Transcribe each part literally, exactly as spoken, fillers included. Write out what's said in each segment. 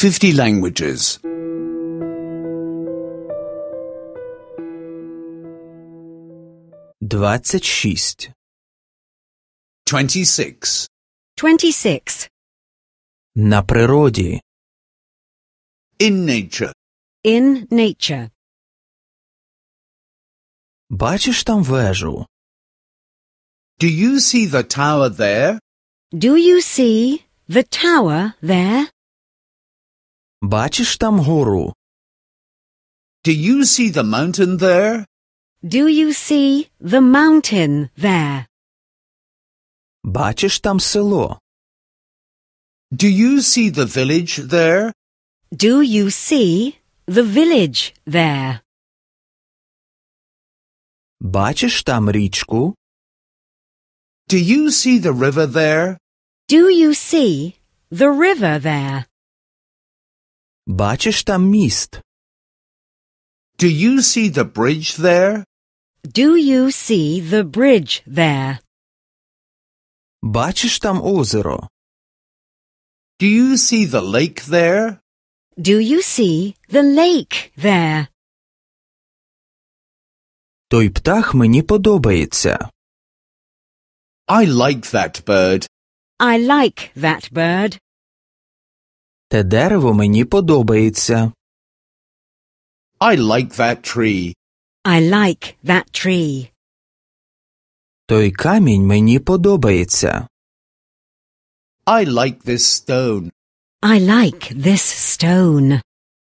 fifty languages. двадцять шість. Twenty-six. twenty-six. На природі. In nature. In nature. Бачиш там вежу? Do you see the tower there? Do you see the tower there? Бачиш там гору? Do you see the mountain there? Do you see the mountain there? Бачиш там село? Do you see the village there? Do you see the village there? Бачиш там річку? Do you see the river there? Do you see the river there? Бачиш там міст? Do you see the bridge there? Do you see the bridge there? Бачиш там озеро? Do you see the lake there? Do you see the lake there? Той птах мені подобається. I like that bird. I like that bird. Те дерево мені подобається. I like that tree. I like that tree. Той камінь мені подобається. I like this stone. I like this stone.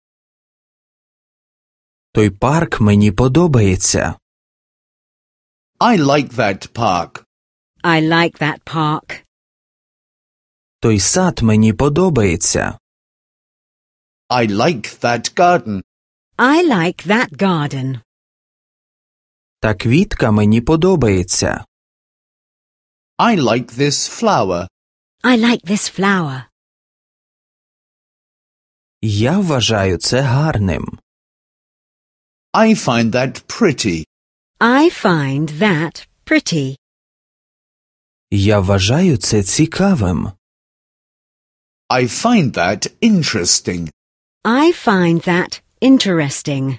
Той парк мені подобається. I like that park. I like that park. Той сад мені подобається. I like that garden. I like that garden. Та квітка мені подобається. I like this flower. I like this flower. Я вважаю це гарним. I find that pretty. I find that pretty. Я вважаю це цікавим. I find that interesting. I find that interesting.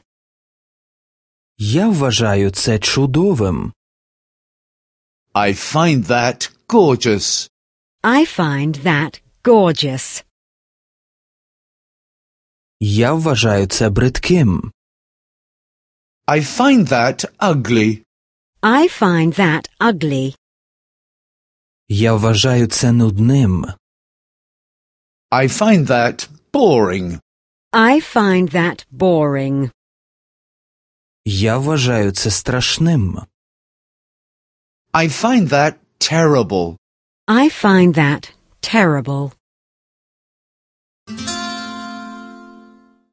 Я вважаю це чудовим. I find that gorgeous. I find that gorgeous. Я вважаю це бридким. I find that ugly. I find that ugly. Я вважаю це нудним. I find that boring. I find that boring. Я вважаю це страшним. I find that terrible. I find that terrible.